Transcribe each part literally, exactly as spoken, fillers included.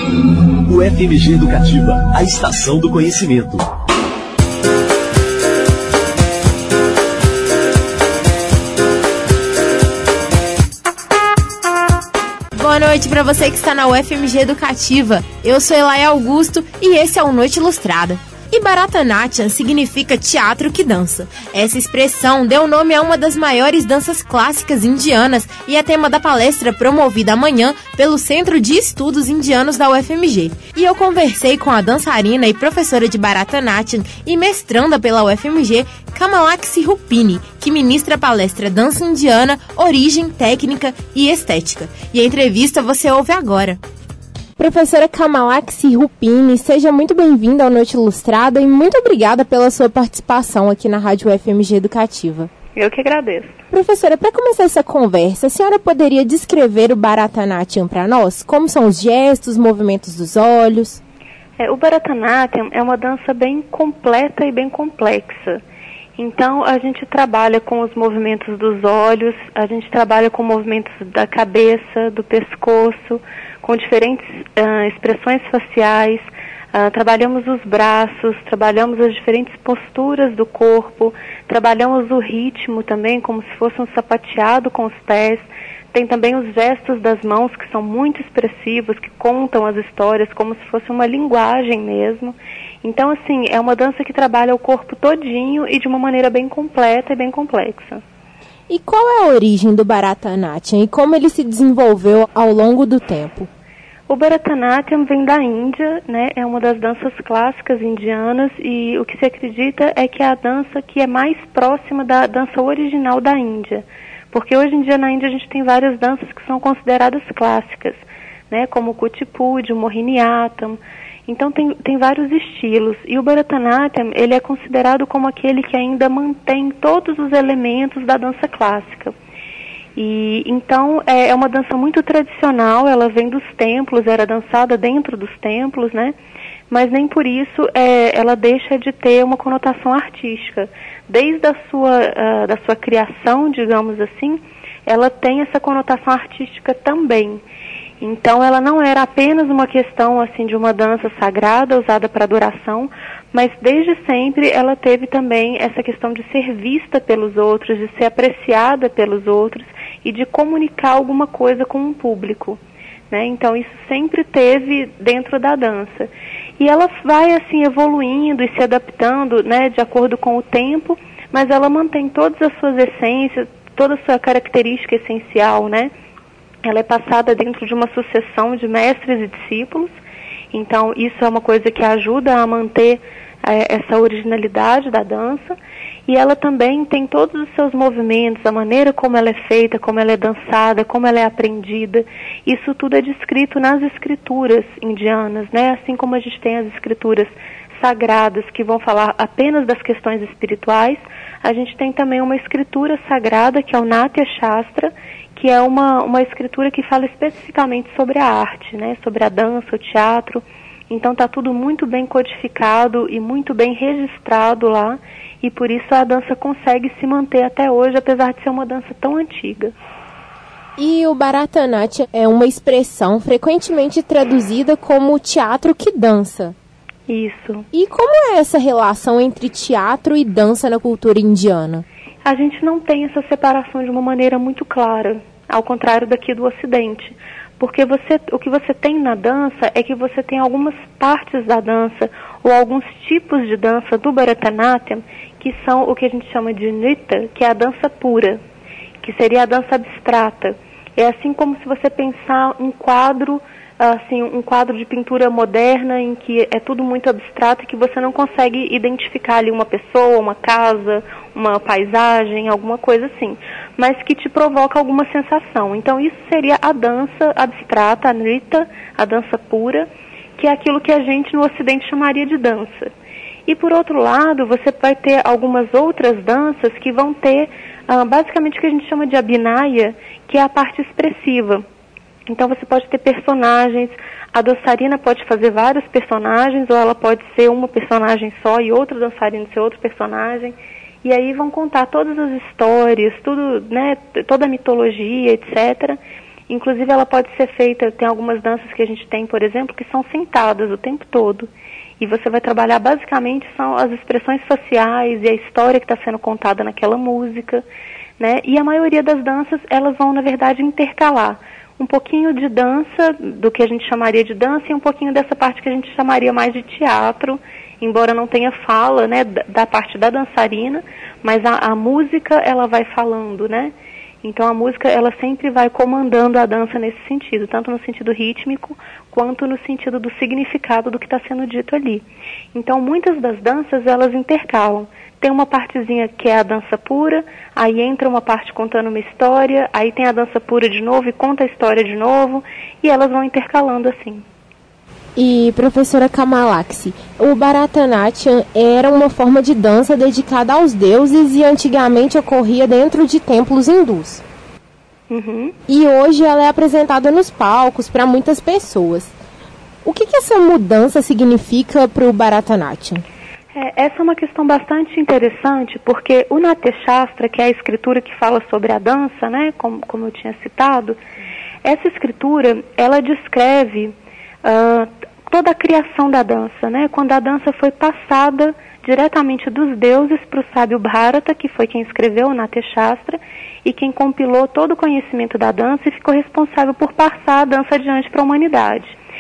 O F M G Educativa, a estação do conhecimento. Boa noite para você que está na U F M G Educativa. Eu sou Elaia Augusto e esse é o Noite Ilustrada. E Bharatanatyam significa teatro que dança. Essa expressão deu nome a uma das maiores danças clássicas indianas e é tema da palestra promovida amanhã pelo Centro de Estudos Indianos da U F M G. E eu conversei com a dançarina e professora de Bharatanatyam e mestranda pela U F M G, Kamalakshi Rupini, que ministra a palestra Dança Indiana, Origem, Técnica e Estética. E a entrevista você ouve agora. Professora Kamalakshi Rupini, seja muito bem-vinda ao Noite Ilustrada e muito obrigada pela sua participação aqui na Rádio U F M G Educativa. Eu que agradeço. Professora, para começar essa conversa, a senhora poderia descrever o Bharatanatyam para nós? Como são os gestos, movimentos dos olhos? É, o Bharatanatyam é uma dança bem completa e bem complexa. Então, a gente trabalha com os movimentos dos olhos, a gente trabalha com movimentos da cabeça, do pescoço, com diferentes uh, expressões faciais, uh, trabalhamos os braços, trabalhamos as diferentes posturas do corpo, trabalhamos o ritmo também, como se fosse um sapateado com os pés. Tem também os gestos das mãos, que são muito expressivos, que contam as histórias como se fosse uma linguagem mesmo. Então, assim, é uma dança que trabalha o corpo todinho e de uma maneira bem completa e bem complexa. E qual é a origem do Bharatanatyam e como ele se desenvolveu ao longo do tempo? O Bharatanatyam vem da Índia, né? É uma das danças clássicas indianas e o que se acredita é que é a dança que é mais próxima da dança original da Índia. Porque hoje em dia na Índia a gente tem várias danças que são consideradas clássicas, né? Como o Kuchipudi, o Mohiniyattam. Então tem, tem vários estilos. E o Bharatanatyam, ele é considerado como aquele que ainda mantém todos os elementos da dança clássica. E então é, é uma dança muito tradicional, ela vem dos templos, era dançada dentro dos templos, né? Mas nem por isso é, ela deixa de ter uma conotação artística. Desde a sua, uh, da sua criação, digamos assim, ela tem essa conotação artística também. Então ela não era apenas uma questão assim de uma dança sagrada usada para adoração, mas desde sempre ela teve também essa questão de ser vista pelos outros, de ser apreciada pelos outros e de comunicar alguma coisa com um público, né? Então isso sempre teve dentro da dança. E ela vai assim evoluindo e se adaptando, né, de acordo com o tempo, mas ela mantém todas as suas essências, toda a sua característica essencial, né? Ela é passada dentro de uma sucessão de mestres e discípulos, então isso é uma coisa que ajuda a manter é, essa originalidade da dança, e ela também tem todos os seus movimentos, a maneira como ela é feita, como ela é dançada, como ela é aprendida, isso tudo é descrito nas escrituras indianas, né? Assim como a gente tem as escrituras sagradas que vão falar apenas das questões espirituais, a gente tem também uma escritura sagrada que é o Natya Shastra, que é uma, uma escritura que fala especificamente sobre a arte, né, sobre a dança, o teatro. Então está tudo muito bem codificado e muito bem registrado lá, e por isso a dança consegue se manter até hoje, apesar de ser uma dança tão antiga. E o Bharatanatyam é uma expressão frequentemente traduzida como teatro que dança. Isso. E como é essa relação entre teatro e dança na cultura indiana? A gente não tem essa separação de uma maneira muito clara, ao contrário daqui do Ocidente. Porque você, o que você tem na dança é que você tem algumas partes da dança, ou alguns tipos de dança do Bharatanatyam, que são o que a gente chama de Nritta, que é a dança pura, que seria a dança abstrata. É assim como se você pensar um quadro, assim, um quadro de pintura moderna em que é tudo muito abstrato e que você não consegue identificar ali uma pessoa, uma casa, uma paisagem, alguma coisa assim, mas que te provoca alguma sensação. Então isso seria a dança abstrata, a Nritta, a dança pura, que é aquilo que a gente no Ocidente chamaria de dança. E por outro lado, você vai ter algumas outras danças que vão ter ah, basicamente o que a gente chama de abhinaya, que é a parte expressiva. Então você pode ter personagens, a dançarina pode fazer vários personagens, ou ela pode ser uma personagem só e outro dançarino ser outro personagem, e aí vão contar todas as histórias, tudo, né, toda a mitologia, etcétera. Inclusive ela pode ser feita, tem algumas danças que a gente tem, por exemplo, que são sentadas o tempo todo. E você vai trabalhar basicamente são as expressões faciais e a história que está sendo contada naquela música, né? E a maioria das danças, elas vão, na verdade, intercalar um pouquinho de dança, do que a gente chamaria de dança, e um pouquinho dessa parte que a gente chamaria mais de teatro, embora não tenha fala, né, da, da parte da dançarina, mas a, a música, ela vai falando, né? Então a música, ela sempre vai comandando a dança nesse sentido, tanto no sentido rítmico, quanto no sentido do significado do que está sendo dito ali. Então muitas das danças, elas intercalam. Tem uma partezinha que é a dança pura, aí entra uma parte contando uma história, aí tem a dança pura de novo e conta a história de novo, e elas vão intercalando assim. E, professora Kamalaxi, o Bharatanatyam era uma forma de dança dedicada aos deuses e antigamente ocorria dentro de templos hindus. Uhum. E hoje ela é apresentada nos palcos para muitas pessoas. O que, que essa mudança significa para o Bharatanatyam? É, essa é uma questão bastante interessante, porque o Natya Shastra, que é a escritura que fala sobre a dança, né, como, como eu tinha citado, essa escritura, ela descreve uh, toda a criação da dança, né, quando a dança foi passada diretamente dos deuses para o sábio Bharata, que foi quem escreveu o Natya Shastra, e quem compilou todo o conhecimento da dança e ficou responsável por passar a dança adiante para a humanidade.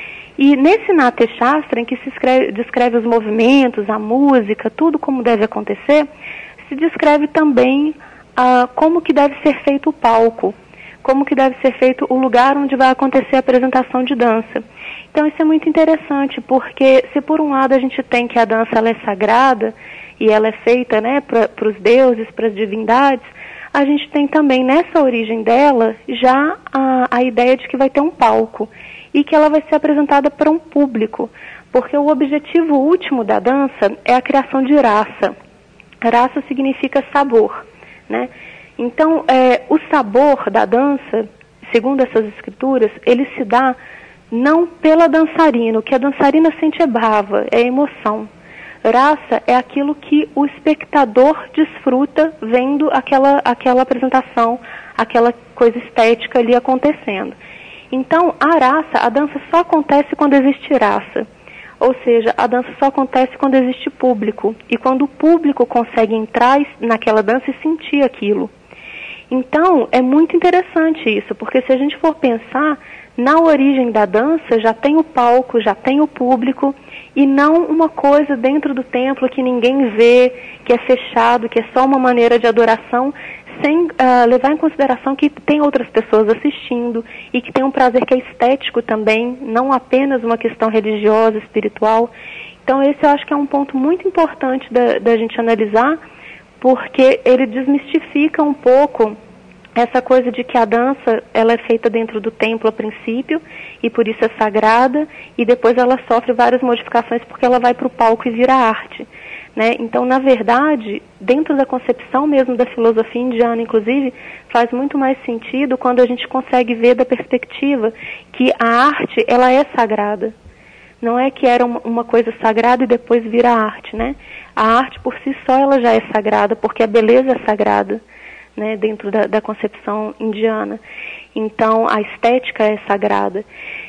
E nesse Natya Shastra, em que se escreve, descreve os movimentos, a música, tudo como deve acontecer, se descreve também ah, como que deve ser feito o palco, como que deve ser feito o lugar onde vai acontecer a apresentação de dança. Então isso é muito interessante, porque se por um lado a gente tem que a dança ela é sagrada, e ela é feita, né, para os deuses, para as divindades, a gente tem também nessa origem dela já a, a ideia de que vai ter um palco, e que ela vai ser apresentada para um público, porque o objetivo último da dança é a criação de rasa. Rasa significa sabor, né? Então, é, o sabor da dança, segundo essas escrituras, ele se dá não pela dançarina, o que a dançarina sente é bhava, é emoção. Rasa é aquilo que o espectador desfruta vendo aquela, aquela apresentação, aquela coisa estética ali acontecendo. Então, a rasa, a dança só acontece quando existe rasa. Ou seja, a dança só acontece quando existe público. E quando o público consegue entrar naquela dança e sentir aquilo. Então, é muito interessante isso, porque se a gente for pensar, na origem da dança já tem o palco, já tem o público, e não uma coisa dentro do templo que ninguém vê, que é fechado, que é só uma maneira de adoração, sem uh, levar em consideração que tem outras pessoas assistindo e que tem um prazer que é estético também, não apenas uma questão religiosa, espiritual. Então esse eu acho que é um ponto muito importante da, da gente analisar, porque ele desmistifica um pouco essa coisa de que a dança ela é feita dentro do templo a princípio e por isso é sagrada, e depois ela sofre várias modificações porque ela vai para o palco e vira arte. Né? Então, na verdade, dentro da concepção mesmo da filosofia indiana, inclusive, faz muito mais sentido quando a gente consegue ver da perspectiva que a arte, ela é sagrada. Não é que era uma coisa sagrada e depois vira arte, né? A arte por si só, ela já é sagrada, porque a beleza é sagrada, né? Dentro da, da concepção indiana. Então, a estética é sagrada.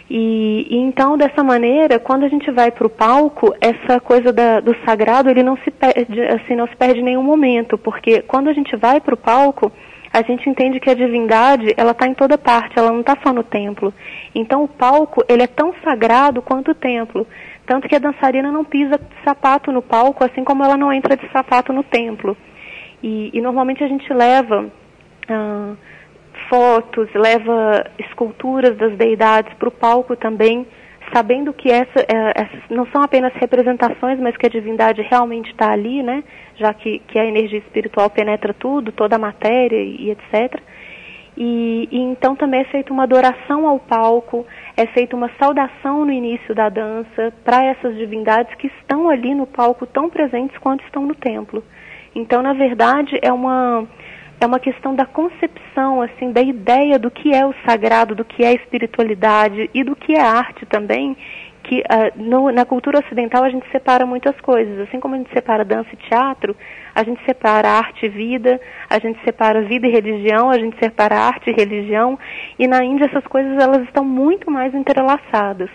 E, e então, dessa maneira, quando a gente vai para o palco, essa coisa da, do sagrado, ele não se perde, assim, não se perde em nenhum momento, porque quando a gente vai para o palco, a gente entende que a divindade, ela está em toda parte, ela não está só no templo. Então, o palco, ele é tão sagrado quanto o templo. Tanto que a dançarina não pisa de sapato no palco, assim como ela não entra de sapato no templo. E, e normalmente a gente leva ah, fotos, leva esculturas das deidades para o palco também, sabendo que essa, é, essas não são apenas representações, mas que a divindade realmente está ali, né? Já que, que a energia espiritual penetra tudo, toda a matéria e, e etcétera. E, e então também é feita uma adoração ao palco, é feita uma saudação no início da dança para essas divindades que estão ali no palco tão presentes quanto estão no templo. Então, na verdade, é uma, é uma questão da concepção, assim, da ideia do que é o sagrado, do que é a espiritualidade e do que é arte também, que uh, no, na cultura ocidental a gente separa muitas coisas. Assim como a gente separa dança e teatro, a gente separa arte e vida, a gente separa vida e religião, a gente separa arte e religião, e na Índia essas coisas elas estão muito mais entrelaçadas.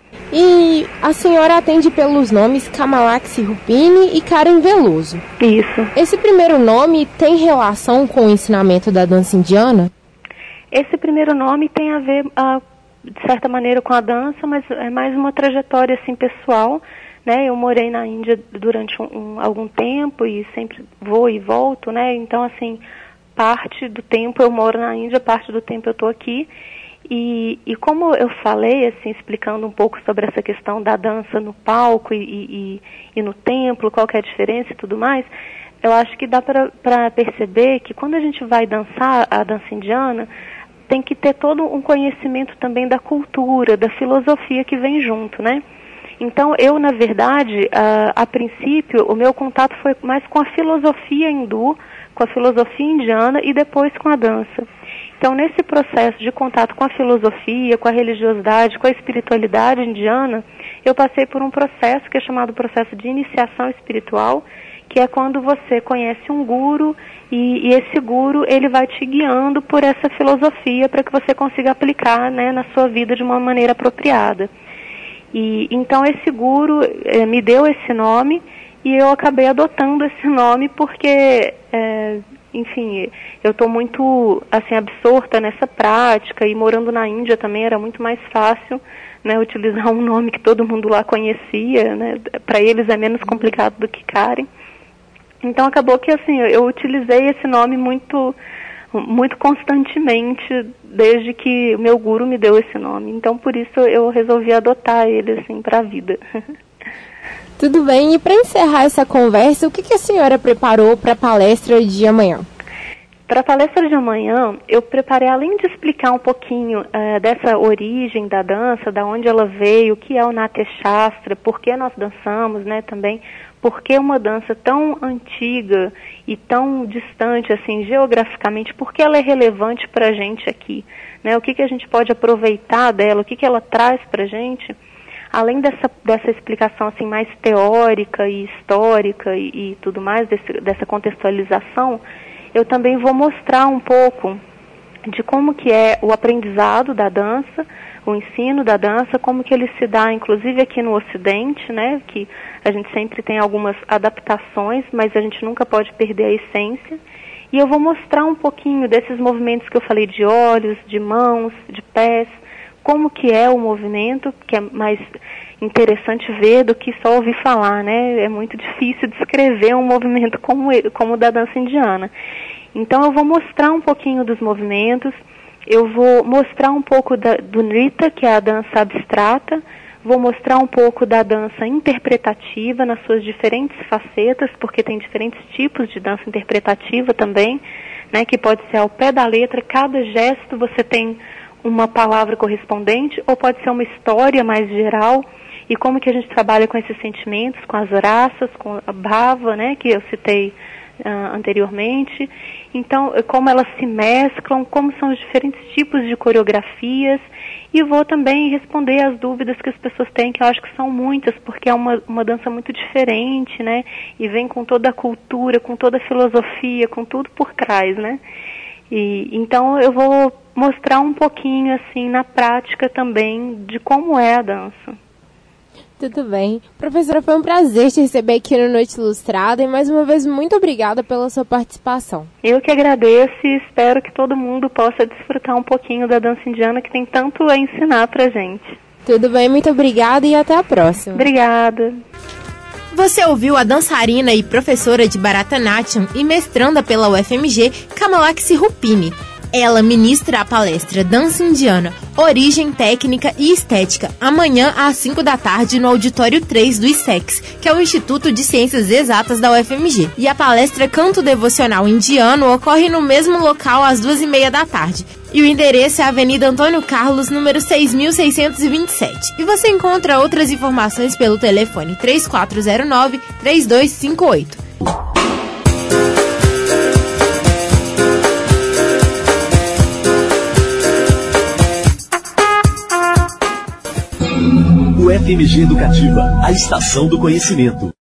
E a senhora atende pelos nomes Kamalaxi Rupini e Karen Veloso. Isso. Esse primeiro nome tem relação com o ensinamento da dança indiana? Esse primeiro nome tem a ver, uh, de certa maneira, com a dança, mas é mais uma trajetória assim, pessoal. Né? Eu morei na Índia durante um, um, algum tempo e sempre vou e volto, né? Então, assim, parte do tempo eu moro na Índia, parte do tempo eu estou aqui. E, e como eu falei, assim, explicando um pouco sobre essa questão da dança no palco e, e, e no templo, qual que é a diferença e tudo mais, eu acho que dá para perceber que quando a gente vai dançar a dança indiana, tem que ter todo um conhecimento também da cultura, da filosofia que vem junto, né? Então, eu, na verdade, a, a princípio, o meu contato foi mais com a filosofia hindu, com a filosofia indiana e depois com a dança. Então, nesse processo de contato com a filosofia, com a religiosidade, com a espiritualidade indiana, eu passei por um processo que é chamado processo de iniciação espiritual, que é quando você conhece um guru e, e esse guru ele vai te guiando por essa filosofia para que você consiga aplicar, né, na sua vida de uma maneira apropriada. E então esse guru eh, me deu esse nome e eu acabei adotando esse nome porque, é, enfim, eu estou muito assim, absorta nessa prática e morando na Índia também era muito mais fácil, né, utilizar um nome que todo mundo lá conhecia, né, para eles é menos complicado do que Karen. Então acabou que assim, eu utilizei esse nome muito, muito constantemente desde que o meu guru me deu esse nome. Então por isso eu resolvi adotar ele assim, para a vida. Tudo bem, e para encerrar essa conversa, o que, que a senhora preparou para a palestra de amanhã? Para a palestra de amanhã, eu preparei, além de explicar um pouquinho uh, dessa origem da dança, da onde ela veio, o que é o Natya Shastra, por que nós dançamos, né, também, por que uma dança tão antiga e tão distante, assim, geograficamente, por que ela é relevante para a gente aqui, né, o que, que a gente pode aproveitar dela, o que, que ela traz para a gente. Além dessa, dessa explicação assim, mais teórica e histórica e, e tudo mais, desse, dessa contextualização, eu também vou mostrar um pouco de como que é o aprendizado da dança, o ensino da dança, como que ele se dá, inclusive aqui no Ocidente, né, que a gente sempre tem algumas adaptações, mas a gente nunca pode perder a essência. E eu vou mostrar um pouquinho desses movimentos que eu falei de olhos, de mãos, de pés, como que é o movimento, que é mais interessante ver do que só ouvir falar, né? É muito difícil descrever um movimento como, ele, como o da dança indiana. Então eu vou mostrar um pouquinho dos movimentos, eu vou mostrar um pouco da, do Nrita, que é a dança abstrata, vou mostrar um pouco da dança interpretativa nas suas diferentes facetas, porque tem diferentes tipos de dança interpretativa também, né? Que pode ser ao pé da letra, cada gesto você tem uma palavra correspondente, ou pode ser uma história mais geral, e como que a gente trabalha com esses sentimentos, com as raças, com a bhava, né, que eu citei uh, anteriormente. Então, como elas se mesclam, como são os diferentes tipos de coreografias, e vou também responder as dúvidas que as pessoas têm, que eu acho que são muitas, porque é uma, uma dança muito diferente, né, e vem com toda a cultura, com toda a filosofia, com tudo por trás, né. E, então eu vou mostrar um pouquinho assim na prática também de como é a dança. Tudo bem. Professora, foi um prazer te receber aqui no Noite Ilustrada e mais uma vez muito obrigada pela sua participação. Eu que agradeço e espero que todo mundo possa desfrutar um pouquinho da dança indiana que tem tanto a ensinar pra gente. Tudo bem, muito obrigada e até a próxima. Obrigada. Você ouviu a dançarina e professora de Bharatanatyam e mestranda pela U F M G, Kamalaxi Rupini. Ela ministra a palestra Dança Indiana, Origem, Técnica e Estética, amanhã às cinco da tarde no Auditório três do I S E X, que é o Instituto de Ciências Exatas da U F M G. E a palestra Canto Devocional Indiano ocorre no mesmo local às duas e meia da tarde. E o endereço é a Avenida Antônio Carlos, número seis mil seiscentos e vinte e sete. E você encontra outras informações pelo telefone três quatro zero nove, três dois cinco oito. O F F M G Educativa, a estação do conhecimento.